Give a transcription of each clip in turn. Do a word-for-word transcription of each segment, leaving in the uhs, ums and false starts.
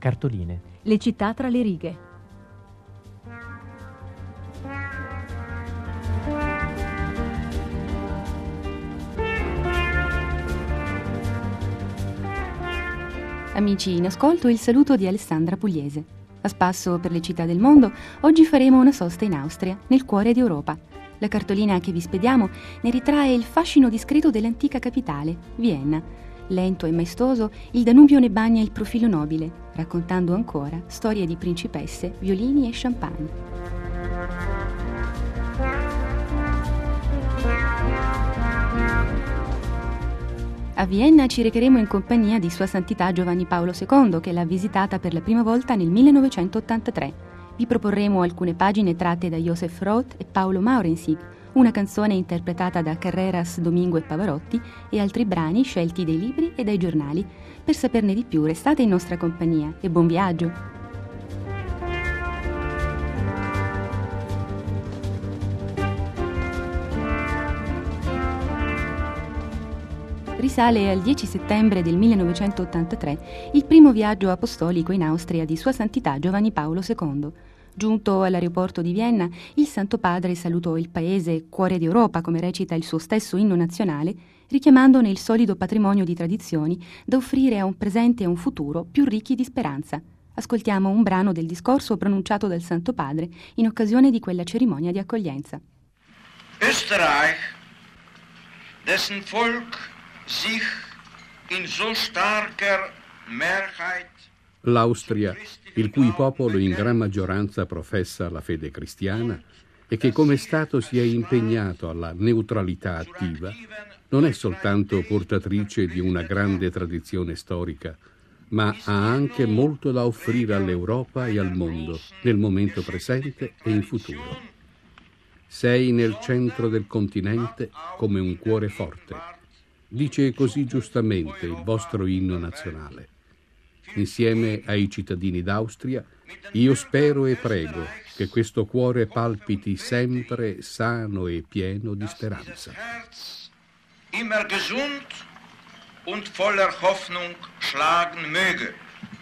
Cartoline. Le città tra le righe. Amici in ascolto, il saluto di Alessandra Pugliese. A spasso per le città del mondo, oggi faremo una sosta in Austria, nel cuore d'Europa. La cartolina che vi spediamo ne ritrae il fascino discreto dell'antica capitale, Vienna. Lento e maestoso, il Danubio ne bagna il profilo nobile, raccontando ancora storie di principesse, violini e champagne. A Vienna ci recheremo in compagnia di Sua Santità Giovanni Paolo secondo, che l'ha visitata per la prima volta nel millenovecentottantatré. Vi proporremo alcune pagine tratte da Joseph Roth e Paolo Maurensiek, una canzone interpretata da Carreras, Domingo e Pavarotti e altri brani scelti dai libri e dai giornali. Per saperne di più restate in nostra compagnia e buon viaggio! Risale al dieci settembre del millenovecentottantatré il primo viaggio apostolico in Austria di Sua Santità Giovanni Paolo secondo. Giunto all'aeroporto di Vienna, il Santo Padre salutò il paese, cuore d'Europa, come recita il suo stesso inno nazionale, richiamandone il solido patrimonio di tradizioni da offrire a un presente e a un futuro più ricchi di speranza. Ascoltiamo un brano del discorso pronunciato dal Santo Padre in occasione di quella cerimonia di accoglienza. Österreich, dessen Volk sich in so starker Mehrheit L'Austria, il cui popolo in gran maggioranza professa la fede cristiana e che come Stato si è impegnato alla neutralità attiva, non è soltanto portatrice di una grande tradizione storica, ma ha anche molto da offrire all'Europa e al mondo nel momento presente e in futuro. Sei nel centro del continente come un cuore forte. Dice così giustamente il vostro inno nazionale. Insieme ai cittadini d'Austria, io spero e prego che questo cuore palpiti sempre sano e pieno di speranza. Immer gesund und voller Hoffnung schlagen möge.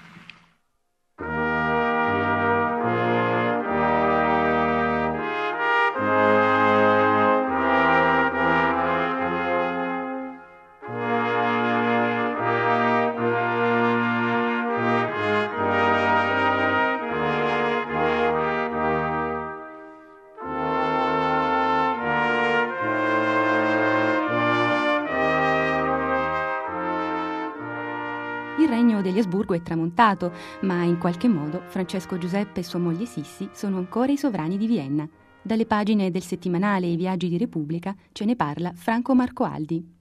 Il regno degli Asburgo è tramontato, ma in qualche modo Francesco Giuseppe e sua moglie Sissi sono ancora i sovrani di Vienna. Dalle pagine del settimanale I Viaggi di Repubblica ce ne parla Franco Marco Aldi.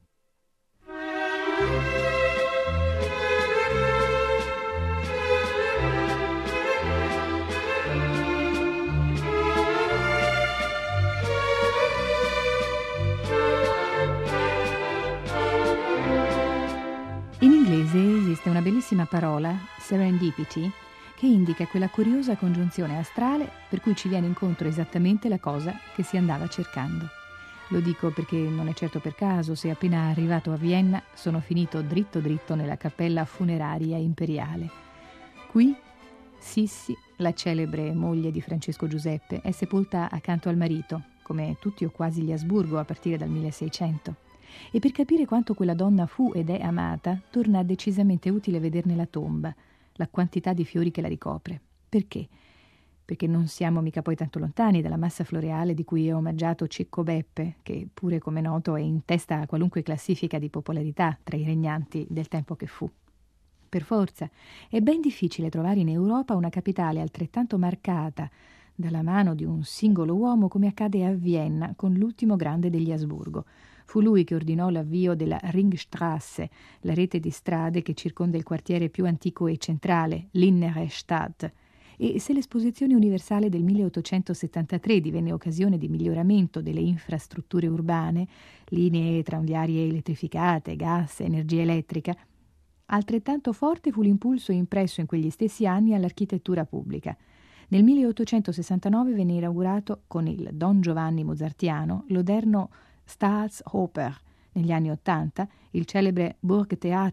In inglese esiste una bellissima parola, serendipity, che indica quella curiosa congiunzione astrale per cui ci viene incontro esattamente la cosa che si andava cercando. Lo dico perché non è certo per caso se appena arrivato a Vienna sono finito dritto dritto nella cappella funeraria imperiale. Qui Sissi, la celebre moglie di Francesco Giuseppe, è sepolta accanto al marito, come tutti o quasi gli Asburgo a partire dal milleseicento. E per capire quanto quella donna fu ed è amata, torna decisamente utile vederne la tomba, la quantità di fiori che la ricopre. Perché? Perché non siamo mica poi tanto lontani dalla massa floreale di cui è omaggiato Cicco Beppe, che pure, come noto, è in testa a qualunque classifica di popolarità tra i regnanti del tempo che fu. Per forza, è ben difficile trovare in Europa una capitale altrettanto marcata dalla mano di un singolo uomo come accade a Vienna con l'ultimo grande degli Asburgo. Fu lui che ordinò l'avvio della Ringstrasse, la rete di strade che circonda il quartiere più antico e centrale, l'Innere Stadt. E se l'esposizione universale del milleottocentosettantatré divenne occasione di miglioramento delle infrastrutture urbane, linee tranviarie elettrificate, gas, energia elettrica, altrettanto forte fu l'impulso impresso in quegli stessi anni all'architettura pubblica. Nel milleottocentosessantanove venne inaugurato con il Don Giovanni mozartiano l'oderno Staatsoper, negli anni Ottanta il celebre Burgtheater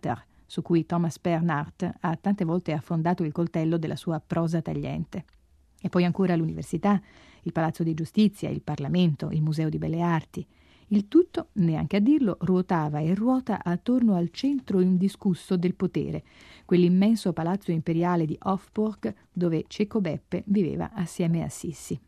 su cui Thomas Bernhardt ha tante volte affondato il coltello della sua prosa tagliente. E poi ancora l'università, il Palazzo di Giustizia, il Parlamento, il Museo di Belle Arti. Il tutto, neanche a dirlo, ruotava e ruota attorno al centro indiscusso del potere, quell'immenso palazzo imperiale di Hofburg dove Cecco Beppe viveva assieme a Sissi.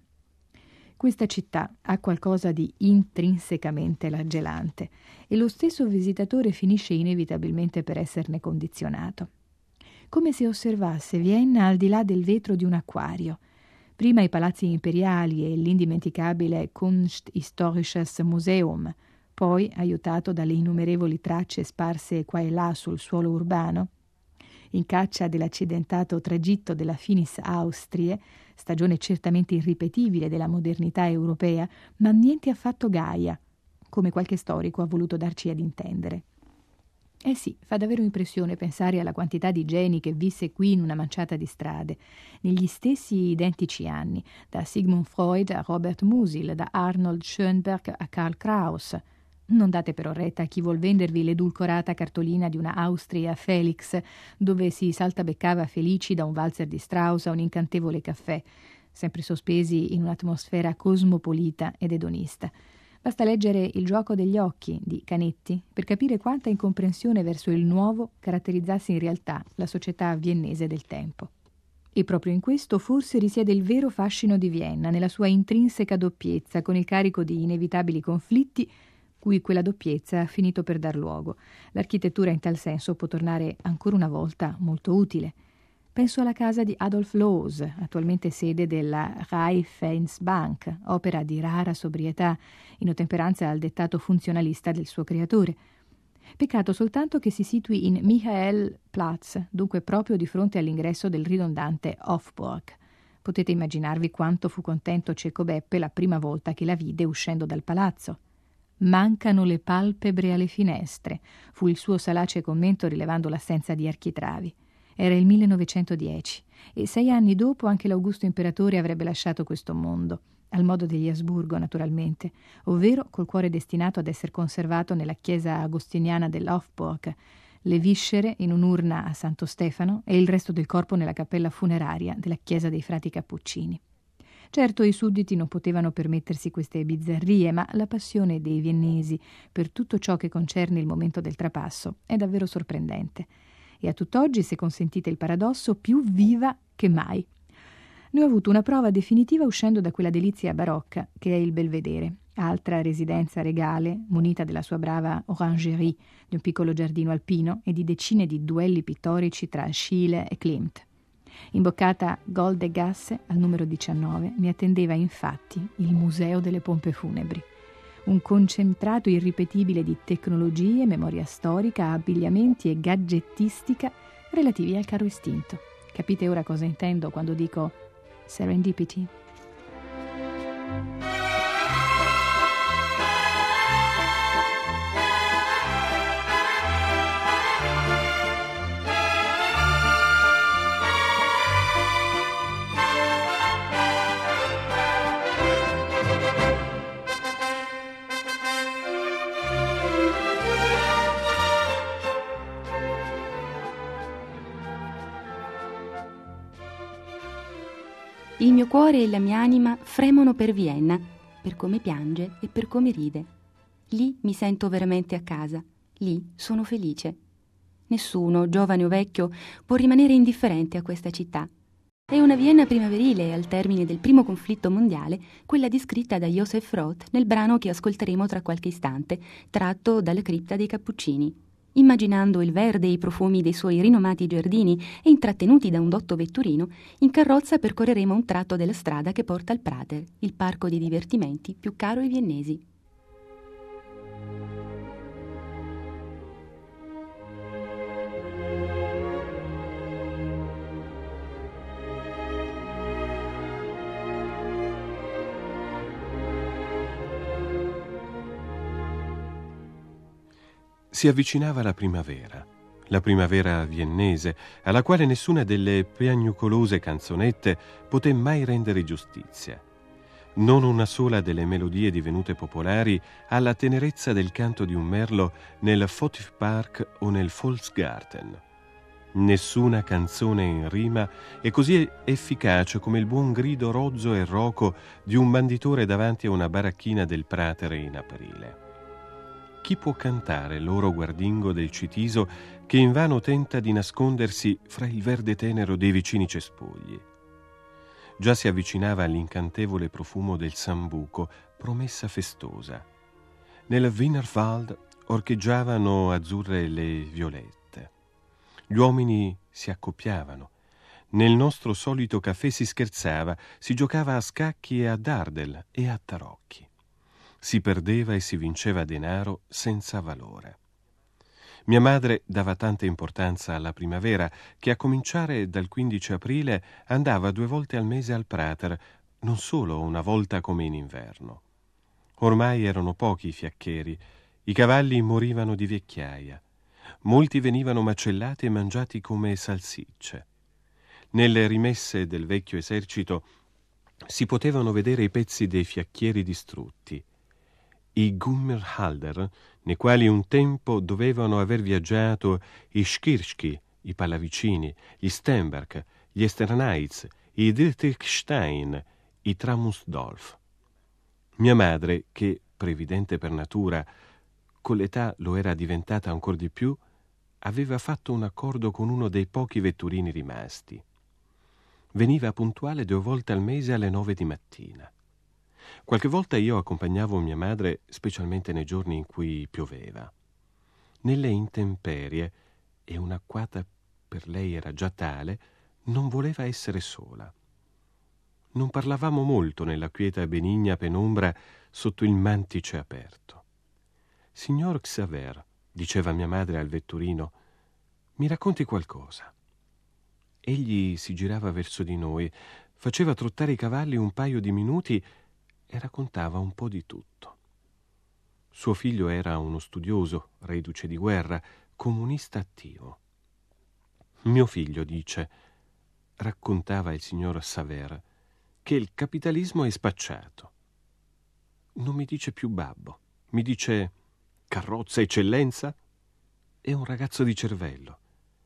Questa città ha qualcosa di intrinsecamente raggelante e lo stesso visitatore finisce inevitabilmente per esserne condizionato. Come se osservasse Vienna al di là del vetro di un acquario. Prima i palazzi imperiali e l'indimenticabile Kunsthistorisches Museum, poi, aiutato dalle innumerevoli tracce sparse qua e là sul suolo urbano, in caccia dell'accidentato tragitto della Finis Austrie, stagione certamente irripetibile della modernità europea, ma niente affatto gaia, come qualche storico ha voluto darci ad intendere. Eh sì, fa davvero impressione pensare alla quantità di geni che visse qui in una manciata di strade, negli stessi identici anni, da Sigmund Freud a Robert Musil, da Arnold Schönberg a Karl Kraus. Non date però retta a chi vuol vendervi l'edulcorata cartolina di una Austria Felix, dove si saltabeccava felici da un valzer di Strauss a un incantevole caffè, sempre sospesi in un'atmosfera cosmopolita ed edonista. Basta leggere Il gioco degli occhi di Canetti per capire quanta incomprensione verso il nuovo caratterizzasse in realtà la società viennese del tempo. E proprio in questo forse risiede il vero fascino di Vienna, nella sua intrinseca doppiezza, con il carico di inevitabili conflitti cui quella doppiezza ha finito per dar luogo. L'architettura in tal senso può tornare ancora una volta molto utile. Penso alla casa di Adolf Loos, attualmente sede della Raiffeinsbank, opera di rara sobrietà, in ottemperanza al dettato funzionalista del suo creatore. Peccato soltanto che si situi in Michaelplatz, dunque proprio di fronte all'ingresso del ridondante Hofburg. Potete immaginarvi quanto fu contento Cecco Beppe la prima volta che la vide uscendo dal palazzo. «Mancano le palpebre alle finestre», fu il suo salace commento rilevando l'assenza di architravi. Era il millenovecentodieci e sei anni dopo anche l'augusto imperatore avrebbe lasciato questo mondo, al modo degli Asburgo naturalmente, ovvero col cuore destinato ad essere conservato nella chiesa agostiniana dell'Hofburg, le viscere in un'urna a Santo Stefano e il resto del corpo nella cappella funeraria della chiesa dei frati Cappuccini. Certo, i sudditi non potevano permettersi queste bizzarrie, ma la passione dei viennesi per tutto ciò che concerne il momento del trapasso è davvero sorprendente. E a tutt'oggi, se consentite il paradosso, più viva che mai. Ne ho avuto una prova definitiva uscendo da quella delizia barocca che è il Belvedere, altra residenza regale munita della sua brava orangerie, di un piccolo giardino alpino e di decine di duelli pittorici tra Schiele e Klimt. Imboccata Goldegasse al numero diciannove mi attendeva infatti il Museo delle Pompe Funebri. Un concentrato irripetibile di tecnologie, memoria storica, abbigliamenti e gadgettistica relativi al carro estinto. Capite ora cosa intendo quando dico serendipity? Il mio cuore e la mia anima fremono per Vienna, per come piange e per come ride. Lì mi sento veramente a casa, lì sono felice. Nessuno, giovane o vecchio, può rimanere indifferente a questa città. È una Vienna primaverile al termine del primo conflitto mondiale, quella descritta da Joseph Roth nel brano che ascolteremo tra qualche istante, tratto dalla cripta dei Cappuccini. Immaginando il verde e i profumi dei suoi rinomati giardini e intrattenuti da un dotto vetturino, in carrozza percorreremo un tratto della strada che porta al Prater, il parco di divertimenti più caro ai viennesi. Si avvicinava la primavera, la primavera viennese, alla quale nessuna delle piagnucolose canzonette poté mai rendere giustizia. Non una sola delle melodie divenute popolari ha la tenerezza del canto di un merlo nel Fotif Park o nel Volksgarten. Nessuna canzone in rima è così efficace come il buon grido rozzo e roco di un banditore davanti a una baracchina del Pratere in aprile. Chi può cantare l'oro guardingo del Citiso che invano tenta di nascondersi fra il verde tenero dei vicini cespugli? Già si avvicinava all'incantevole profumo del sambuco, promessa festosa. Nel Wienerwald orcheggiavano azzurre le violette. Gli uomini si accoppiavano. Nel nostro solito caffè si scherzava, si giocava a scacchi e a dardel e a tarocchi. Si perdeva e si vinceva denaro senza valore. Mia madre dava tanta importanza alla primavera che a cominciare dal quindici aprile andava due volte al mese al Prater, non solo una volta come in inverno. Ormai erano pochi i fiaccheri, i cavalli morivano di vecchiaia. Molti venivano macellati e mangiati come salsicce. Nelle rimesse del vecchio esercito si potevano vedere i pezzi dei fiacchieri distrutti. I Gummerhalder, nei quali un tempo dovevano aver viaggiato i Schirschki, i Pallavicini, gli Stenberg, gli Esterneitz, i Dietrichstein, i Tramusdolf. Mia madre, che, previdente per natura, con l'età lo era diventata ancor di più, aveva fatto un accordo con uno dei pochi vetturini rimasti. Veniva puntuale due volte al mese alle nove di mattina. Qualche volta io accompagnavo mia madre, specialmente nei giorni in cui pioveva. Nelle intemperie, e un'acquata per lei era già tale, non voleva essere sola. Non parlavamo molto nella quieta e benigna penombra sotto il mantice aperto. «Signor Xaver», diceva mia madre al vetturino, «mi racconti qualcosa». Egli si girava verso di noi, faceva trottare i cavalli un paio di minuti e raccontava un po' di tutto. Suo figlio era uno studioso, reduce di guerra, comunista attivo. «Mio figlio dice», raccontava il signor Xaver, «che il capitalismo è spacciato. Non mi dice più babbo, mi dice carrozza eccellenza? È un ragazzo di cervello.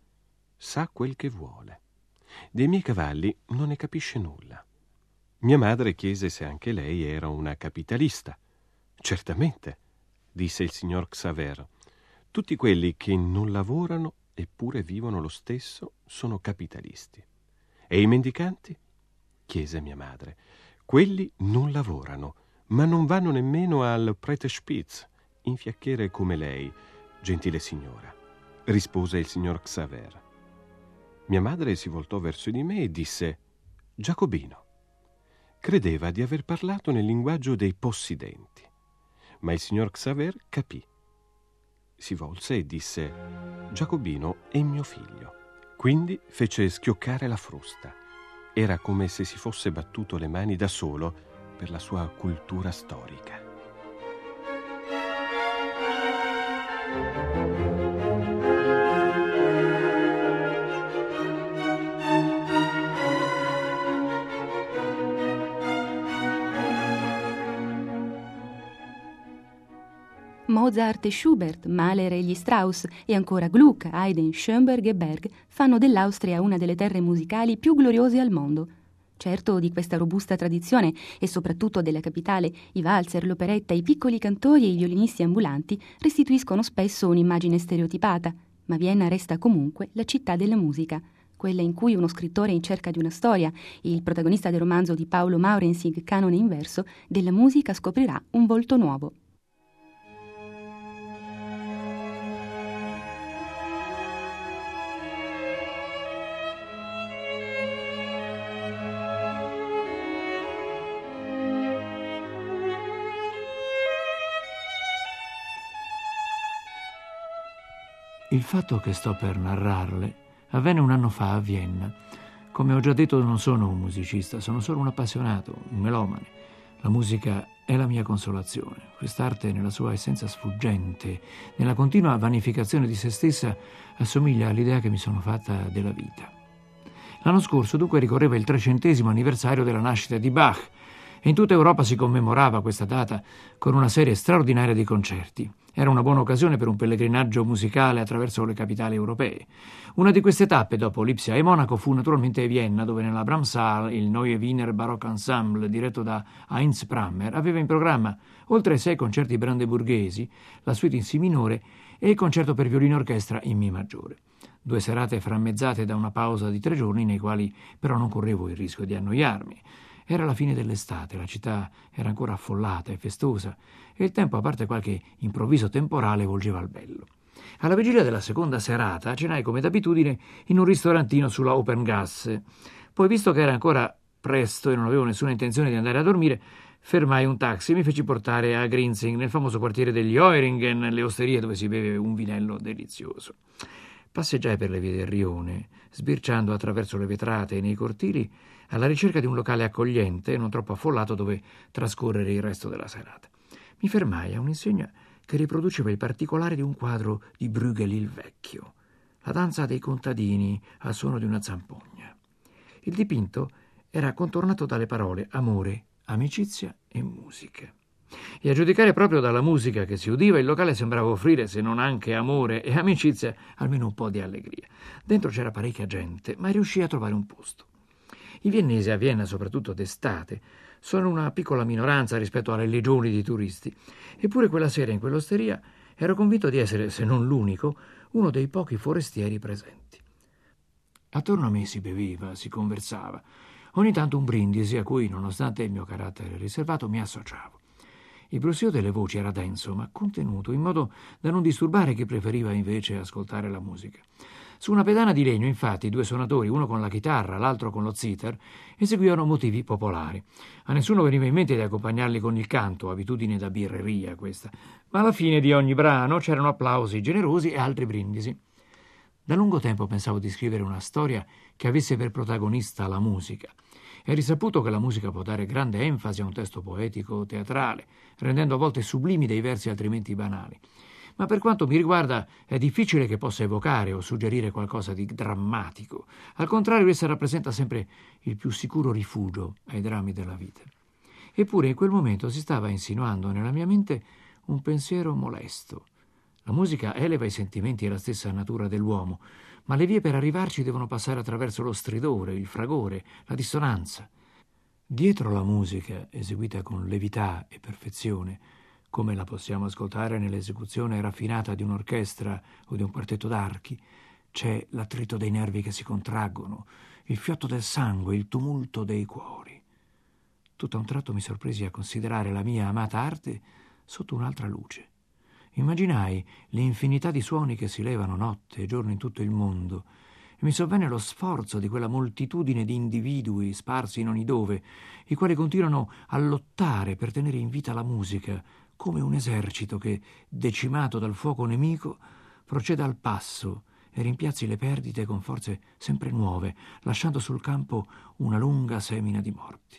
Sa quel che vuole. Dei miei cavalli non ne capisce nulla». Mia madre chiese se anche lei era una capitalista. «Certamente», disse il signor Xaver. «Tutti quelli che non lavorano eppure vivono lo stesso sono capitalisti». «E i mendicanti?» chiese mia madre. «Quelli non lavorano, ma non vanno nemmeno al Preterspitz, in fiacchiere come lei, gentile signora», rispose il signor Xaver. Mia madre si voltò verso di me e disse: «Giacobino». Credeva di aver parlato nel linguaggio dei possidenti, ma il signor Xaver capì. Si volse e disse: «Giacobino è mio figlio». Quindi fece schioccare la frusta. Era come se si fosse battuto le mani da solo per la sua cultura storica. Mozart e Schubert, Mahler e gli Strauss e ancora Gluck, Haydn, Schoenberg e Berg fanno dell'Austria una delle terre musicali più gloriose al mondo. Certo, di questa robusta tradizione e soprattutto della capitale, i valzer, l'operetta, i piccoli cantori e i violinisti ambulanti restituiscono spesso un'immagine stereotipata, ma Vienna resta comunque la città della musica, quella in cui uno scrittore in cerca di una storia, il protagonista del romanzo di Paolo Maurensig, Canone in verso, della musica scoprirà un volto nuovo. Il fatto che sto per narrarle avvenne un anno fa a Vienna. Come ho già detto, non sono un musicista, sono solo un appassionato, un melomane. La musica è la mia consolazione. Quest'arte, nella sua essenza sfuggente, nella continua vanificazione di se stessa, assomiglia all'idea che mi sono fatta della vita. L'anno scorso, dunque, ricorreva il trecentesimo anniversario della nascita di Bach E in tutta Europa si commemorava questa data con una serie straordinaria di concerti. Era una buona occasione per un pellegrinaggio musicale attraverso le capitali europee. Una di queste tappe, dopo Lipsia e Monaco, fu naturalmente Vienna, dove nella Brahmssaal il Neue Wiener Baroque Ensemble, diretto da Heinz Prammer, aveva in programma, oltre ai sei concerti brandeburghesi, la suite in Si minore e il concerto per violino e orchestra in Mi maggiore. Due serate frammezzate da una pausa di tre giorni nei quali però non correvo il rischio di annoiarmi. Era la fine dell'estate, la città era ancora affollata e festosa e il tempo, a parte qualche improvviso temporale, volgeva al bello. Alla vigilia della seconda serata cenai come d'abitudine in un ristorantino sulla Operngasse. Poi, visto che era ancora presto e non avevo nessuna intenzione di andare a dormire, fermai un taxi e mi feci portare a Grinzing, nel famoso quartiere degli Oeringen, le osterie dove si beve un vinello delizioso. Passeggiai per le vie del Rione, sbirciando attraverso le vetrate e nei cortili alla ricerca di un locale accogliente e non troppo affollato dove trascorrere il resto della serata. Mi fermai a un'insegna che riproduceva il particolare di un quadro di Bruegel il Vecchio, la danza dei contadini al suono di una zampogna. Il dipinto era contornato dalle parole amore, amicizia e musica. E a giudicare proprio dalla musica che si udiva, il locale sembrava offrire, se non anche amore e amicizia, almeno un po' di allegria. Dentro c'era parecchia gente, ma riuscii a trovare un posto. I viennesi a Vienna, soprattutto d'estate, sono una piccola minoranza rispetto alle legioni di turisti. Eppure quella sera in quell'osteria ero convinto di essere, se non l'unico, uno dei pochi forestieri presenti. Attorno a me si beveva, si conversava. Ogni tanto un brindisi a cui, nonostante il mio carattere riservato, mi associavo. Il brusio delle voci era denso, ma contenuto, in modo da non disturbare chi preferiva invece ascoltare la musica. Su una pedana di legno, infatti, due suonatori, uno con la chitarra, l'altro con lo zither, eseguivano motivi popolari. A nessuno veniva in mente di accompagnarli con il canto, abitudine da birreria questa, ma alla fine di ogni brano c'erano applausi generosi e altri brindisi. Da lungo tempo pensavo di scrivere una storia che avesse per protagonista la musica. È risaputo che la musica può dare grande enfasi a un testo poetico o teatrale, rendendo a volte sublimi dei versi altrimenti banali. Ma per quanto mi riguarda è difficile che possa evocare o suggerire qualcosa di drammatico. Al contrario, essa rappresenta sempre il più sicuro rifugio ai drammi della vita. Eppure in quel momento si stava insinuando nella mia mente un pensiero molesto. La musica eleva i sentimenti e la stessa natura dell'uomo, ma le vie per arrivarci devono passare attraverso lo stridore, il fragore, la dissonanza. Dietro la musica, eseguita con levità e perfezione, come la possiamo ascoltare nell'esecuzione raffinata di un'orchestra o di un quartetto d'archi, c'è l'attrito dei nervi che si contraggono, il fiotto del sangue, il tumulto dei cuori. Tutto a un tratto mi sorpresi a considerare la mia amata arte sotto un'altra luce. Immaginai l'infinità di suoni che si levano notte e giorno in tutto il mondo e mi sovvenne lo sforzo di quella moltitudine di individui sparsi in ogni dove, i quali continuano a lottare per tenere in vita la musica, come un esercito che, decimato dal fuoco nemico, proceda al passo e rimpiazzi le perdite con forze sempre nuove, lasciando sul campo una lunga semina di morti.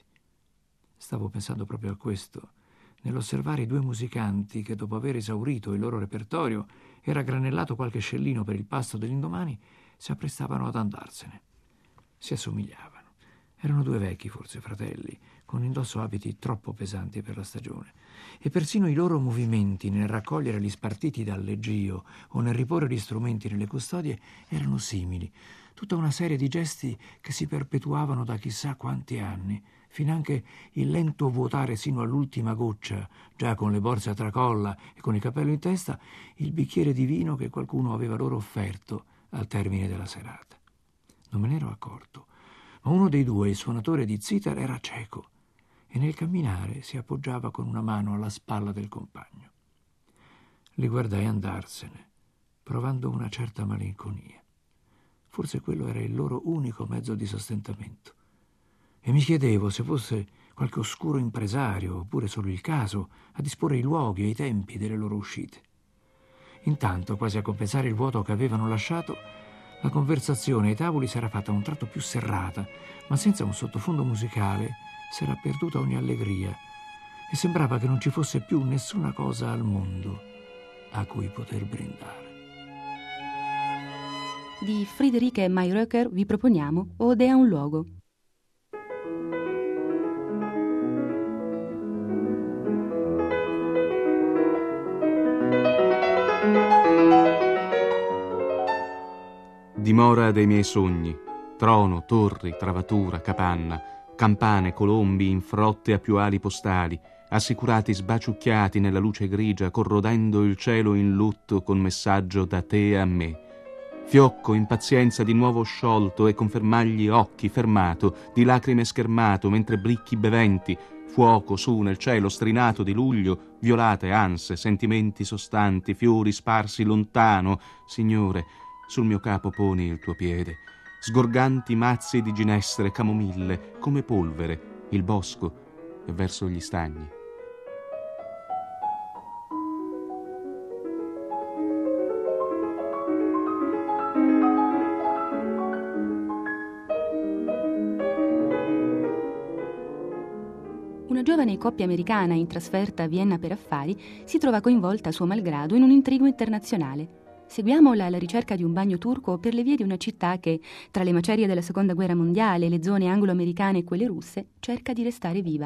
Stavo pensando proprio a questo nell'osservare i due musicanti che, dopo aver esaurito il loro repertorio e raggranellato qualche scellino per il pasto dell'indomani, si apprestavano ad andarsene. Si assomigliavano. Erano due vecchi, forse fratelli, con indosso abiti troppo pesanti per la stagione. E persino i loro movimenti nel raccogliere gli spartiti dal leggio o nel riporre gli strumenti nelle custodie erano simili. Tutta una serie di gesti che si perpetuavano da chissà quanti anni, finanche il lento vuotare sino all'ultima goccia, già con le borse a tracolla e con il cappello in testa, il bicchiere di vino che qualcuno aveva loro offerto al termine della serata. Non me ne ero accorto, ma uno dei due, il suonatore di zither, era cieco e nel camminare si appoggiava con una mano alla spalla del compagno. Li guardai andarsene, provando una certa malinconia. Forse quello era il loro unico mezzo di sostentamento. E mi chiedevo se fosse qualche oscuro impresario, oppure solo il caso, a disporre i luoghi e i tempi delle loro uscite. Intanto, quasi a compensare il vuoto che avevano lasciato, la conversazione ai tavoli s'era fatta un tratto più serrata, ma senza un sottofondo musicale s'era perduta ogni allegria e sembrava che non ci fosse più nessuna cosa al mondo a cui poter brindare. Di Friederike Mayröcker vi proponiamo Ode a un luogo. dimora dei miei sogni, trono, torri, travatura, capanna, campane, colombi in frotte a più ali postali, assicurati sbaciucchiati nella luce grigia, corrodendo il cielo in lutto con messaggio da te a me. Fiocco, impazienza di nuovo sciolto e con fermagli occhi fermato, di lacrime schermato, mentre bricchi beventi, fuoco su nel cielo strinato di luglio, violate anse, sentimenti sostanti, fiori sparsi lontano. Signore, sul mio capo poni il tuo piede, sgorganti mazzi di ginestre, camomille, come polvere, il bosco e verso gli stagni. Una giovane coppia americana in trasferta a Vienna per affari si trova coinvolta a suo malgrado in un intrigo internazionale. Seguiamola alla ricerca di un bagno turco per le vie di una città che, tra le macerie della Seconda Guerra Mondiale, le zone anglo-americane e quelle russe, cerca di restare viva.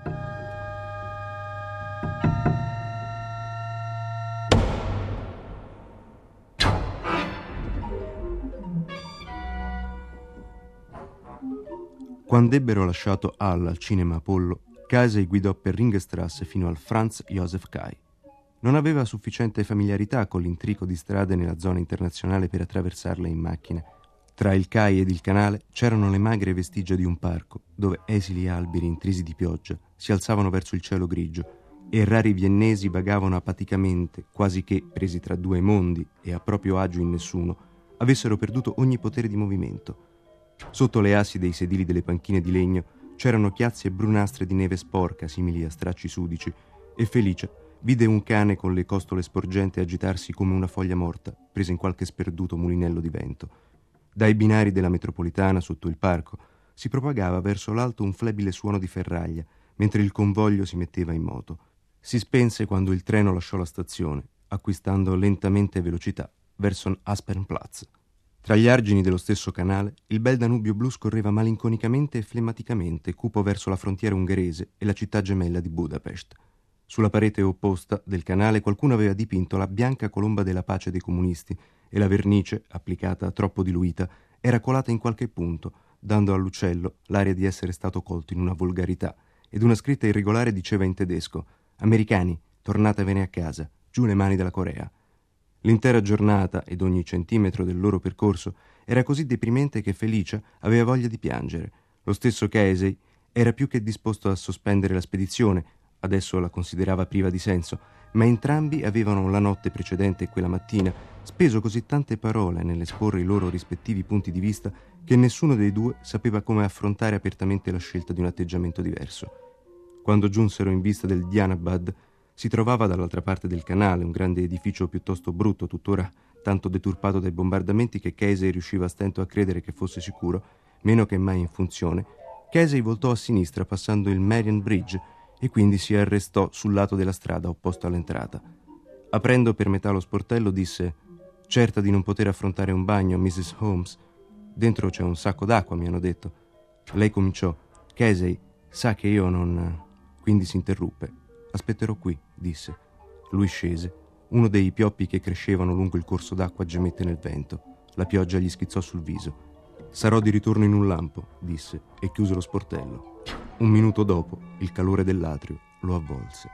Quando ebbero lasciato Hall al cinema Apollo, Casey guidò per Ringstrasse fino al Franz Josef Kai. Non aveva sufficiente familiarità con l'intrico di strade nella zona internazionale per attraversarle in macchina. Tra il Kai ed il canale c'erano le magre vestigia di un parco, dove esili alberi intrisi di pioggia si alzavano verso il cielo grigio e rari viennesi vagavano apaticamente, quasi che, presi tra due mondi e a proprio agio in nessuno, avessero perduto ogni potere di movimento. Sotto le assi dei sedili delle panchine di legno c'erano chiazze brunastre di neve sporca, simili a stracci sudici, e Felicia vide un cane con le costole sporgenti agitarsi come una foglia morta, presa in qualche sperduto mulinello di vento. Dai binari della metropolitana, sotto il parco, si propagava verso l'alto un flebile suono di ferraglia, mentre il convoglio si metteva in moto. Si spense quando il treno lasciò la stazione, acquistando lentamente velocità verso Aspernplatz. Tra gli argini dello stesso canale, il bel Danubio blu scorreva malinconicamente e flemmaticamente, cupo verso la frontiera ungherese e la città gemella di Budapest. Sulla parete opposta del canale qualcuno aveva dipinto la bianca colomba della pace dei comunisti e la vernice, applicata troppo diluita, era colata in qualche punto, dando all'uccello l'aria di essere stato colto in una volgarità, ed una scritta irregolare diceva in tedesco: «Americani, tornatevene a casa, giù le mani dalla Corea». L'intera giornata ed ogni centimetro del loro percorso era così deprimente che Felicia aveva voglia di piangere. Lo stesso Casey era più che disposto a sospendere la spedizione, adesso la considerava priva di senso, ma entrambi avevano la notte precedente e quella mattina speso così tante parole nell'esporre i loro rispettivi punti di vista che nessuno dei due sapeva come affrontare apertamente la scelta di un atteggiamento diverso. Quando giunsero in vista del Dianabad, si trovava dall'altra parte del canale un grande edificio piuttosto brutto, tuttora tanto deturpato dai bombardamenti che Casey riusciva a stento a credere che fosse sicuro, meno che mai in funzione. Casey voltò a sinistra passando il Marion Bridge e quindi si arrestò sul lato della strada opposto all'entrata. Aprendo per metà lo sportello disse: «Certa di non poter affrontare un bagno, missus Holmes. Dentro c'è un sacco d'acqua, mi hanno detto». Lei cominciò: «Casey, sa che io non...» Quindi si interruppe. «Aspetterò qui», disse. Lui scese. Uno dei pioppi che crescevano lungo il corso d'acqua gemette nel vento. La pioggia gli schizzò sul viso. «Sarò di ritorno in un lampo», disse, e chiuse lo sportello. Un minuto dopo, il calore dell'atrio lo avvolse.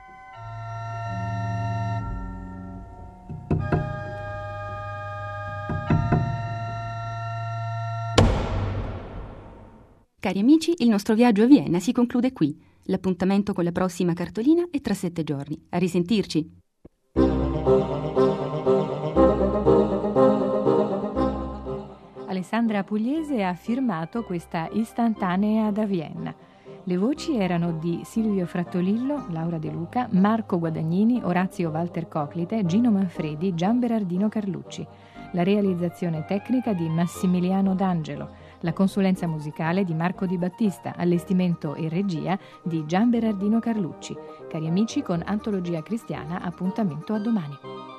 Cari amici, il nostro viaggio a Vienna si conclude qui. L'appuntamento con la prossima cartolina è tra sette giorni. A risentirci. Alessandra Pugliese ha firmato questa istantanea da Vienna. Le voci erano di Silvio Frattolillo, Laura De Luca, Marco Guadagnini, Orazio Walter Coclite, Gino Manfredi, Gian Berardino Carlucci. La realizzazione tecnica di Massimiliano D'Angelo. La consulenza musicale di Marco Di Battista, allestimento e regia di Gian Berardino Carlucci. Cari amici, con Antologia Cristiana, appuntamento a domani.